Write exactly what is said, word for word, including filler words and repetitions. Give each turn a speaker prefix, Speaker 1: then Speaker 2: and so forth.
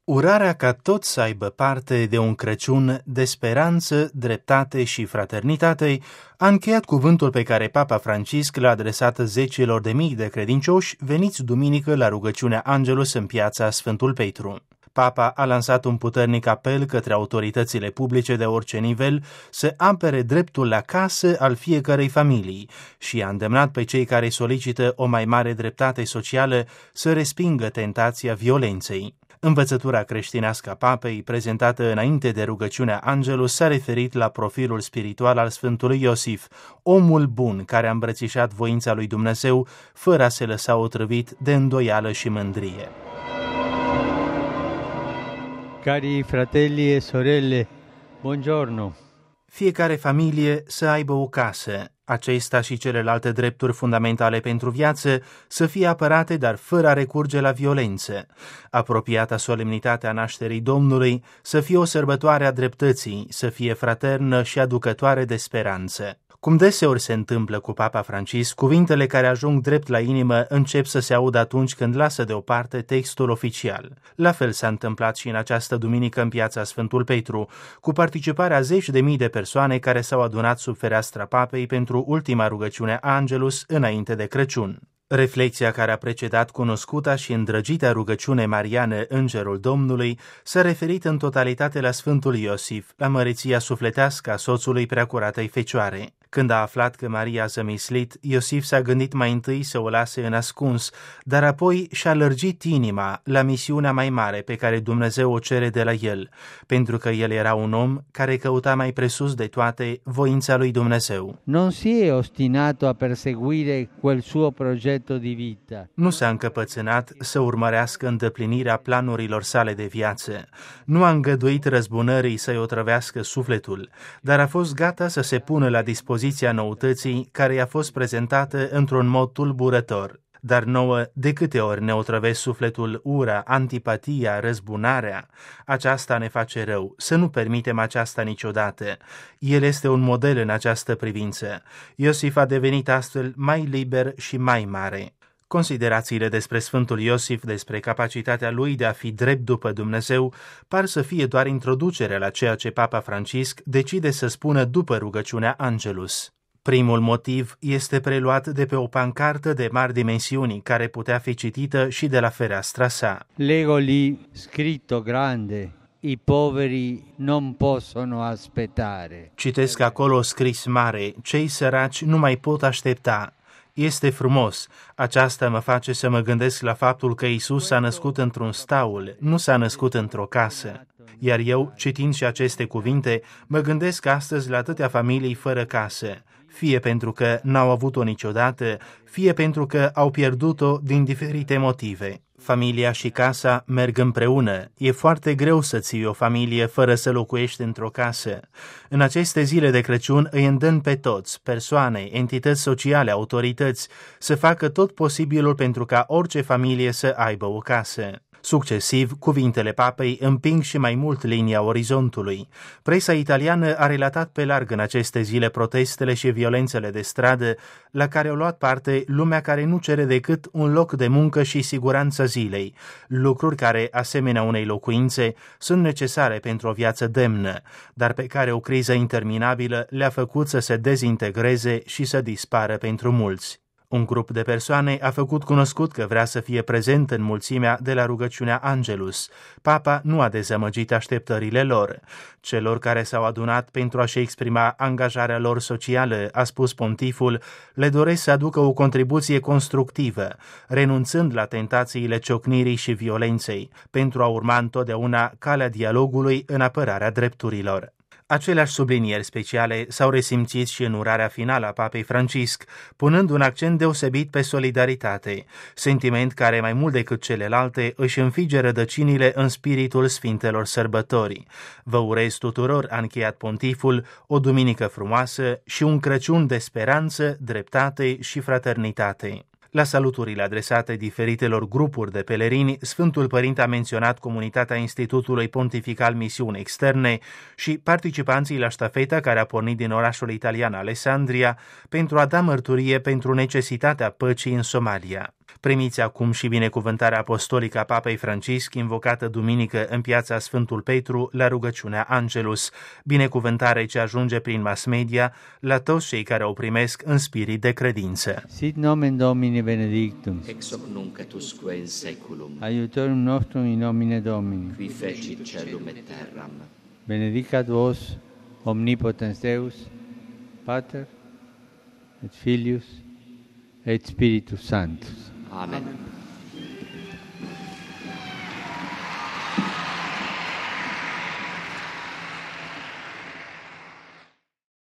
Speaker 1: Urarea ca toți să aibă parte de un Crăciun de speranță, dreptate și fraternitate a încheiat cuvântul pe care Papa Francisc l-a adresat zecilor de mii de credincioși veniți duminică la rugăciunea Angelus în piața Sfântul Petru. Papa a lansat un puternic apel către autoritățile publice de orice nivel să apere dreptul la casă al fiecărei familii și a îndemnat pe cei care solicită o mai mare dreptate socială să respingă tentația violenței. Învățătura creștinească a Papei, prezentată înainte de rugăciunea Angelus, s-a referit la profilul spiritual al Sfântului Iosif, omul bun care a îmbrățișat voința lui Dumnezeu fără a se lăsa otrăvit de îndoială și mândrie.
Speaker 2: Cari fratelli e sorelle, buongiorno!
Speaker 1: Fiecare familie să aibă o casă, acesta și celelalte drepturi fundamentale pentru viață să fie apărate, dar fără a recurge la violență. Apropiata solemnitatea nașterii Domnului să fie o sărbătoare a dreptății, să fie fraternă și aducătoare de speranță. Cum deseori se întâmplă cu Papa Francisc, cuvintele care ajung drept la inimă încep să se audă atunci când lasă deoparte textul oficial. La fel s-a întâmplat și în această duminică în piața Sfântul Petru, cu participarea zeci de mii de persoane care s-au adunat sub fereastra Papei pentru ultima rugăciune Angelus înainte de Crăciun. Reflexia care a precedat cunoscuta și îndrăgita rugăciune mariană Îngerul Domnului s-a referit în totalitate la Sfântul Iosif, la măreția sufletească a soțului Preacuratei Fecioare. Când a aflat că Maria a zămislit, Iosif s-a gândit mai întâi să o lase în ascuns, dar apoi și-a lărgit inima la misiunea mai mare pe care Dumnezeu o cere de la el, pentru că el era un om care căuta mai presus de toate voința lui Dumnezeu.
Speaker 2: Non si è ostinato a perseguire quel suo progetto di vita.
Speaker 1: Nu s-a încăpățânat să urmărească îndeplinirea planurilor sale de viață. Nu a îngăduit răzbunării să-i otrăvească sufletul, dar a fost gata să se pună la dispoziție noutății care i-a fost prezentată într-un mod tulburător. Dar nouă, de câte ori ne otrăvesc sufletul ura, antipatia, răzbunarea, aceasta ne face rău. Să nu permitem aceasta niciodată. El este un model în această privință. Iosif a devenit astfel mai liber și mai mare. Considerațiile despre Sfântul Iosif, despre capacitatea lui de a fi drept după Dumnezeu, par să fie doar introducerea la ceea ce Papa Francisc decide să spună după rugăciunea Angelus. Primul motiv este preluat de pe o pancartă de mari dimensiuni, care putea fi citită și de la fereastra sa.
Speaker 2: Leggo lì scritto grande: I poveri non possono aspettare.
Speaker 1: Citesc acolo scris mare: cei săraci nu mai pot aștepta. Este frumos. Aceasta mă face să mă gândesc la faptul că Iisus s-a născut într-un staul, nu s-a născut într-o casă. Iar eu, citind și aceste cuvinte, mă gândesc astăzi la atâtea familii fără casă, fie pentru că n-au avut-o niciodată, fie pentru că au pierdut-o din diferite motive. Familia și casa merg împreună. E foarte greu să ții o familie fără să locuiești într-o casă. În aceste zile de Crăciun îi îndemn pe toți, persoane, entități sociale, autorități, să facă tot posibilul pentru ca orice familie să aibă o casă. Succesiv, cuvintele Papei împing și mai mult linia orizontului. Presa italiană a relatat pe larg în aceste zile protestele și violențele de stradă la care au luat parte lumea care nu cere decât un loc de muncă și siguranța zilei, lucruri care, asemenea unei locuințe, sunt necesare pentru o viață demnă, dar pe care o criză interminabilă le-a făcut să se dezintegreze și să dispară pentru mulți. Un grup de persoane a făcut cunoscut că vrea să fie prezent în mulțimea de la rugăciunea Angelus. Papa nu a dezamăgit așteptările lor. Celor care s-au adunat pentru a-și exprima angajarea lor socială, a spus pontiful, le doresc să aducă o contribuție constructivă, renunțând la tentațiile ciocnirii și violenței, pentru a urma întotdeauna calea dialogului în apărarea drepturilor. Aceleași sublinieri speciale s-au resimțit și în urarea finală a Papei Francisc, punând un accent deosebit pe solidaritate, sentiment care mai mult decât celelalte își înfige rădăcinile în spiritul Sfintelor Sărbători. Vă urez tuturor, a încheiat pontiful, o duminică frumoasă și un Crăciun de speranță, dreptate și fraternitate. La saluturile adresate diferitelor grupuri de pelerini, Sfântul Părinte a menționat comunitatea Institutului Pontifical Misiuni Externe și participanții la ștafeta care a pornit din orașul italian Alessandria pentru a da mărturie pentru necesitatea păcii în Somalia. Primiți acum și binecuvântarea apostolică a Papei Francisc, invocată duminică în piața Sfântul Petru la rugăciunea Angelus, binecuvântare ce ajunge prin mass media la toți cei care o primesc în spirit de credință.
Speaker 2: Sit nomen Domini benedictum,
Speaker 3: ex hoc nunc et usque in saeculum,
Speaker 2: aiutorium nostrum in nomine Domini,
Speaker 3: qui fecit caelum et terram.
Speaker 2: benedicat vos omnipotens Deus, Pater et Filius et Spiritus Sanctus.
Speaker 3: Amen.